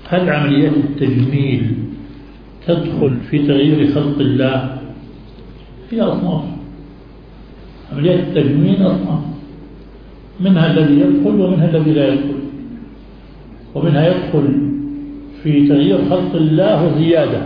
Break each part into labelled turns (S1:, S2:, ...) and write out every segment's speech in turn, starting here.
S1: هل عمليات التجميل تدخل في تغيير خلق الله؟ هي أصناف. عمليات التجميل أصناف، منها الذي يدخل ومنها الذي لا يدخل. ومنها يدخل في تغيير خلق الله وزيادة،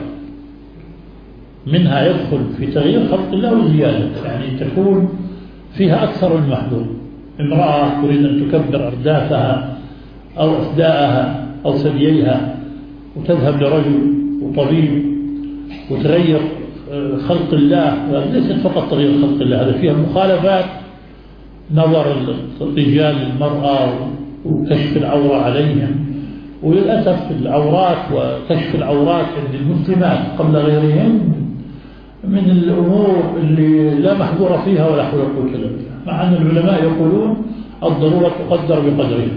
S1: منها يدخل في تغيير خلق الله وزيادة، يعني تكون فيها أكثر من محذور. امرأة تريد أن تكبر أردافها أو أصداءها أو ثدييها وتذهب لرجل وطبيب وتغير خلق الله، ليست فقط تغيير خلق الله، هذا فيها مخالفات نظر الرجال للمرأة وكشف العورة عليهم. وللأسف العورات وكشف العورات عند المسلمات قبل غيرهم من الأمور اللي لا محظور فيها ولا حول ولا قوة إلا بالله، مع أن العلماء يقولون الضرورة تقدر بقدرها.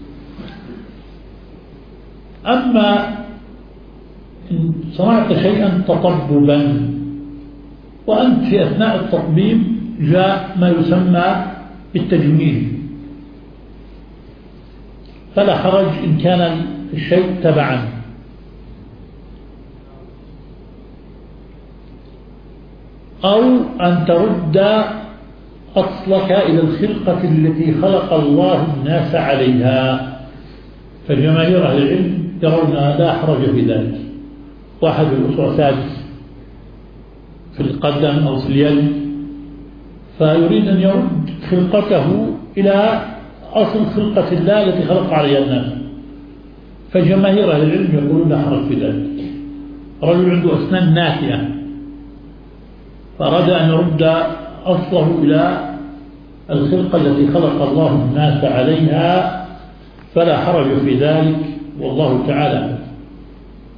S1: أما إن صنعت شيئا تطببا وأنت في أثناء التطبيب جاء ما يسمى بالتجميل، فلا حرج إن كان الشيء تبعا. أو أن ترد أصلك إلى الخلقة التي خلق الله الناس عليها، فجماهير أهل العلم يرون لا حرج في ذلك. واحد الأسبوع سادس في القدم أو في اليد، فيريد أن يرد خلقته إلى أصل خلقة الله التي خلق عليها الناس، فجماهير أهل العلم يقولون لا حرج في ذلك. رجل عنده أسنان ناتئة فأراد أن يرد أصله إلى الخلقة التي خلق الله الناس عليها، فلا حرج في ذلك، والله تعالى